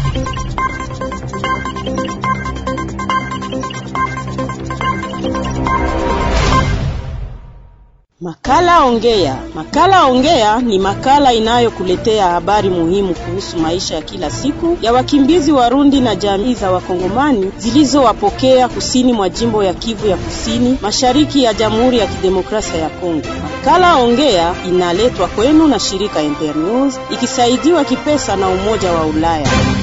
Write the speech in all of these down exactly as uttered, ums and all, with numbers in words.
Makala Ongea. Makala Ongea ni makala inayokuletea habari muhimu kuhusu maisha ya kila siku ya wakimbizi Warundi na jamii za Wakongomani zilizowapokea kusini mwa jimbo ya Kivu ya Kusini, mashariki ya Jamhuri ya Kidemokrasia ya Kongo. Makala Ongea inaletwa kwenu na shirika Internews ikisaidiwa kipesa na Umoja wa Ulaya.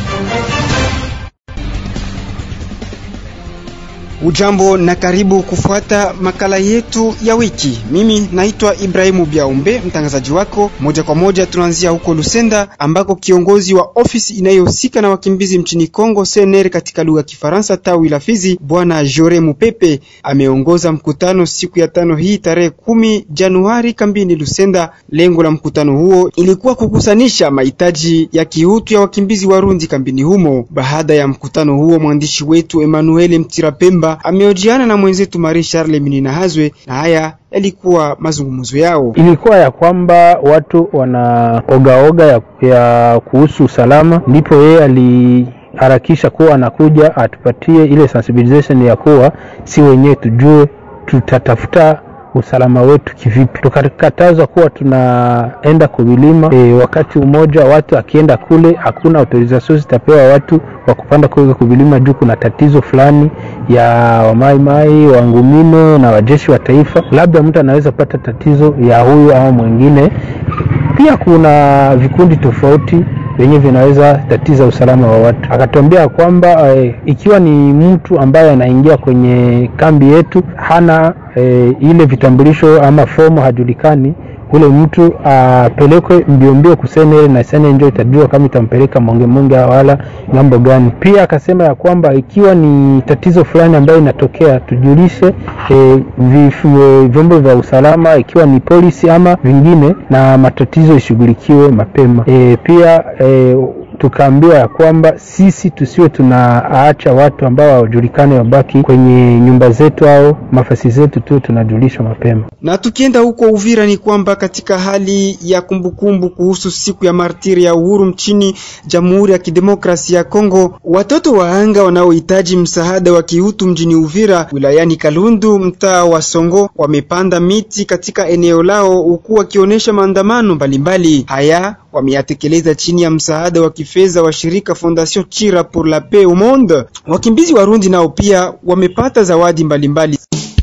Ujambo na karibu kufuata makala yetu ya wiki. Mimi naitwa Ibrahimu Biaombe, mtangazaji wako. Moja kwa moja tunaanzia huko Lusenda ambako kiongozi wa ofisi inayohusika na wakimbizi mchini Kongo C N R katika lugha ya Kifaransa tawi la Fizi, Bwana Jore Mupepe ameongoza mkutano siku ya tano hii tarehe kumi Januari kambini Lusenda. Lengo la mkutano huo ilikuwa kukusanisha mahitaji ya kiutu ya wakimbizi Warundi kambini humo. Baada ya mkutano huo, mwandishi wetu Emmanuel Mtirapemba ameojiana na mwenzetu Marie Charles Mininahazwe, na haya yalikuwa mazungumzo yao. Ilikuwa ya kwamba watu wanaogaoga ya, ya kuhusu usalama, ndipo yeye aliharakisha kuwa anakuja atupatie ile sensibilization ya kuwa si wenyewe tujue tutatafuta usalama wetu kivipi. Tukakatazwa kuwa tunaenda kubilima e, wakati umoja watu akienda kule hakuna autorization zitapewa watu wa kupanda kwa kubilima juu kuna tatizo fulani ya wamaimai, wangumino na wajeshi wa taifa. Labda mtu anaweza pata tatizo ya huyu au mwingine. Pia kuna vikundi tofauti wenye vinaweza tatiza usalama wa watu. Akatuambia kwamba e, ikiwa ni mtu ambaye anaingia kwenye kambi yetu hana e, ile vitambulisho ama fomu hajulikani, ule mtu apelekwe mbio mbio kusenere na senere ndio itajua kama itampeleka monge monge wala ngambo gani. Pia akasema ya kwamba ikiwa ni tatizo fulani ambayo inatokea tujulishe e, vyombo vya usalama, ikiwa ni polisi ama vingine, na matatizo ishughulikiwe mapema. E, pia e, tukaambiwa ya kwamba sisi tusiwe tunaacha watu ambao hawajulikane wabaki kwenye nyumba zetu au mafasi zetu tu, tunajulishwa mapema. Na tukienda huko Uvira ni kwamba katika hali ya kumbukumbu kuhusu siku ya martiri ya uhuru mchini Jamhuri ya Kidemokrasia ya Kongo, watoto waanga wanaohitaji msaada wa kiutu mjini Uvira wilayani Kalundu mtaa wa Songo wamepanda miti katika eneo lao huku wakionyesha maandamano mbalimbali. Haya wameyatekeleza chini ya msaada wa kifedha wa shirika Fondation Chira pour la Paix au Monde. Wakimbizi Warundi nao pia wamepata zawadi mbalimbali.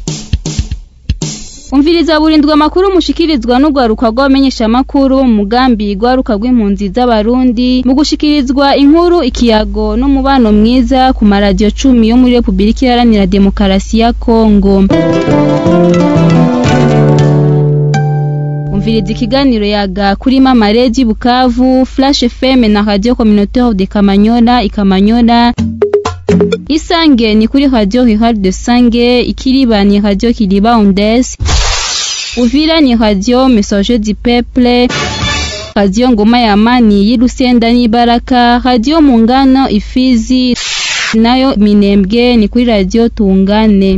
Umviriza burindwa makuru mushikirizwa n'ugwaruka rw'abamenyesha makuru mugambi gwaruka rw'impunzi z'abarundi mu gushikirizwa inkuru ikiyago no mubano mwiza ku maradio cumi yo muri Republika Iharanira Demokarasi ya Kongo. Umviriza ikiganiro yaga kuri Mama Reji Bukavu, Flash F M na Radio Communautaire de Kamanyola Ikamanyola. Isange ni kuri Radio Rural de Sange, Ikiriba ni Radio Kiliba Ondes, Uvira ni Radio Message du Peuple, Radio Ngoma ya Amani y'Ilusenda ni Baraka, Radio Mungano Ifizi, nayo Minembwe ni kuri Radio Tungane.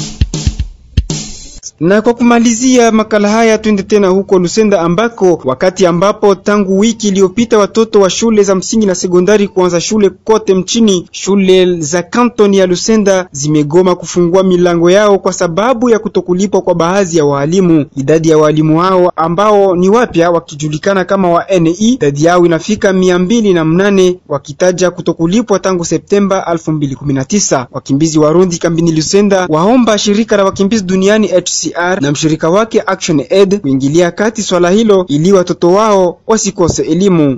Na kwa kumalizia makala haya tuende tena huko Lusenda ambako wakati ambapo tangu wiki iliyopita watoto wa shule za msingi na sekondari kuanza shule kote mchini, shule za kantoni ya Lusenda zimegoma kufungua milango yao kwa sababu ya kutokulipwa kwa baadhi ya walimu. Idadi ya walimu hao ambao ni wapya wakijulikana kama wa N E, idadi yao inafika mia mbili na mnane wakitaja kutokulipwa tangu Septemba elfu mbili kumi na tisa. Wakimbizi Warundi kambini Lusenda waomba shirika la wakimbizi duniani H C R na mshirika wake Action Aid kuingilia kati swala hilo ili watoto wao wasikose elimu.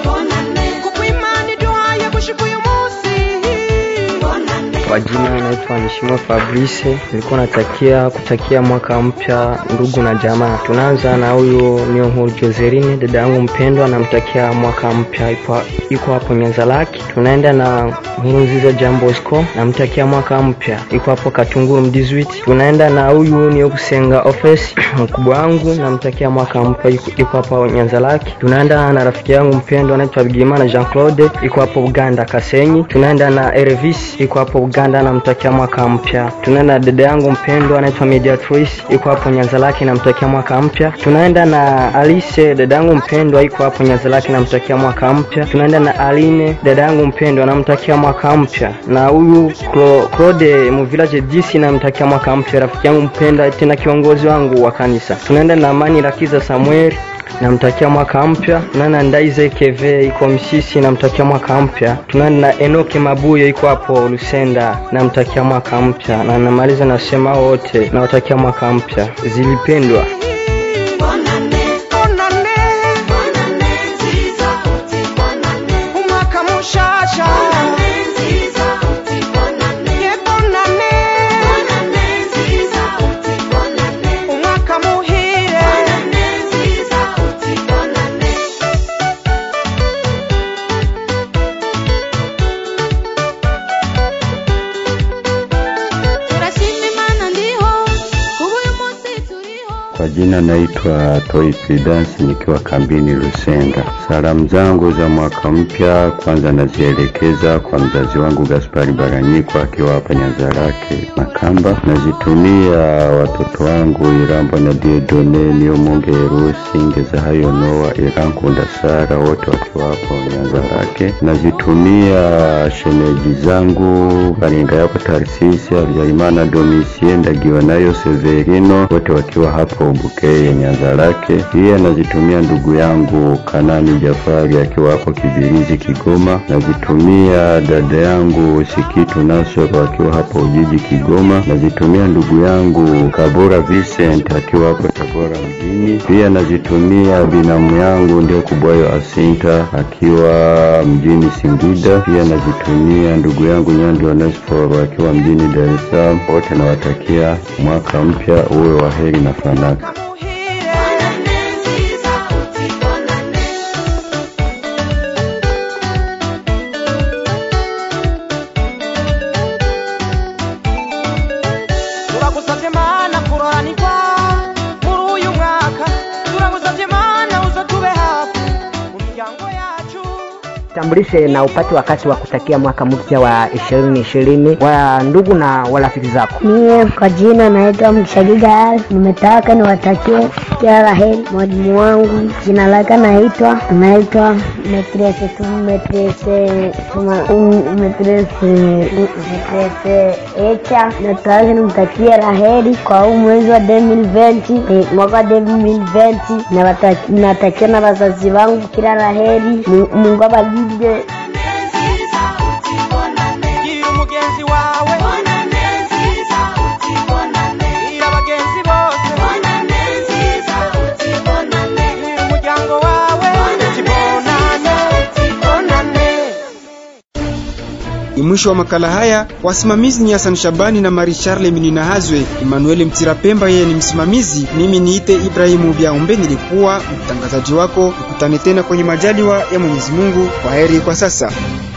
Kwa jina naitwa naitwa Nishimo Fabrice. Nilikuwa natakia kutakia mwaka mpya ndugu na jamaa. Tunaanza na huyu Niyonkuru Joseline, dada yangu mpendwa, namtakia mwaka mpya, iko hapo Nyanzalaki. Tunaenda na Nkurunziza Jambosko, namtakia mwaka mpya, iko hapo Katunguru Mdizwiti. Tunaenda na huyu Niyokusenga Office, mkubwa wangu, namtakia mwaka mpya, iko hapo Nyanzalaki. Tunaenda na rafiki yangu mpendwa anaitwa Bigimana Jean Claude, iko hapo Uganda Kasenyi. Tunaenda na Ervis, iko hapo Uganda, namtakia mwaka mpya. Tunaenda na dada yangu mpendwa anaitwa Mediatrice, iko hapo Nyanzalaki, namtakia mwaka mpya. Tunaenda na Alice, dada yangu mpendwa, iko hapo Nyanzalaki, namtakia mwaka mpya. Tunaenda na Aline, dada yangu mpendwa, namtakia mwaka mpya. Na huyu Claude mu village D C, namtakia mwaka mpya, rafiki yangu mpendwa tena kiongozi wangu wa kanisa. Tunaenda na Amani Rakiza Samuel, namtakia mwaka mpya. Tunaenda na Ndaize Keve, iko Msisi, namtakia mwaka mpya. Tunaenda na Enoke Mabuye, iko hapo Lusenda, namtakia mwaka mpya. Na namaliza nasema wote nawatakia mwaka mpya. Zilipendwa. Kwa jina naitwa Toi Prudence, nikiwa kambini Lusenda. Salamu zangu za mwaka mpya kwanza nazielekeza kwa mzazi wangu Gaspari Baranyiko akiwa hapa Nyanzarake Makamba. Nazitumia watoto wangu Irambo na Diedone, Niyomunge Rusi, Ngezahayo Noa, Irankunda Sara, wote wakiwa hapo Nyanzarake. Nazitumia shemeji zangu Baringa yako Tarsisi, Habyarimana Domitien, Ndagionayo Severino, wote wakiwa hapo Bukeye Nyanzarake. Pia nazitumia ndugu yangu Kanani Jafari akiwa hapo Kibirizi Kigoma. Nazitumia dada yangu Sikitu Nasoro akiwa hapo Ujiji Kigoma. Nazitumia ndugu yangu Kabora Vincent akiwa hapo Tabora mjini. Pia nazitumia binamu yangu ndio Kubwayo Asinta akiwa mjini Singida. Pia nazitumia ndugu yangu Nyandi Onesforo akiwa mjini Dar es Salaam. Wote nawatakia mwaka mpya uwe wa heri na fanaka. Tambulishe na upate wakati wa kutakia mwaka mpya wa ishirini ishirini wa ndugu na warafiki zako. Mie kwa jina naitwa Mshagiga, nimetaka niwatakie kila la heri mwalimu wangu. Jina lake naitwa naitwa Metrese tu Metrese tuma Metrese Metrese Echa. Nataka nimtakie la heri kwa huu mwezi wa elfu mbili na ishirini, mwaka wa elfu mbili na ishirini. Na natakia na wazazi wangu kila la heri. Mungu awabariki. Mwisho wa makala haya, wasimamizi ni Hassan Shabani na Marie Charles Minina Hazwe. Emmanuel Mtirapemba yeye ni msimamizi. Mimi niite Ibrahimu Biaombe, nilikuwa mtangazaji wako. Tukutane tena kwenye majaliwa ya Mwenyezi Mungu. Kwaheri kwa sasa.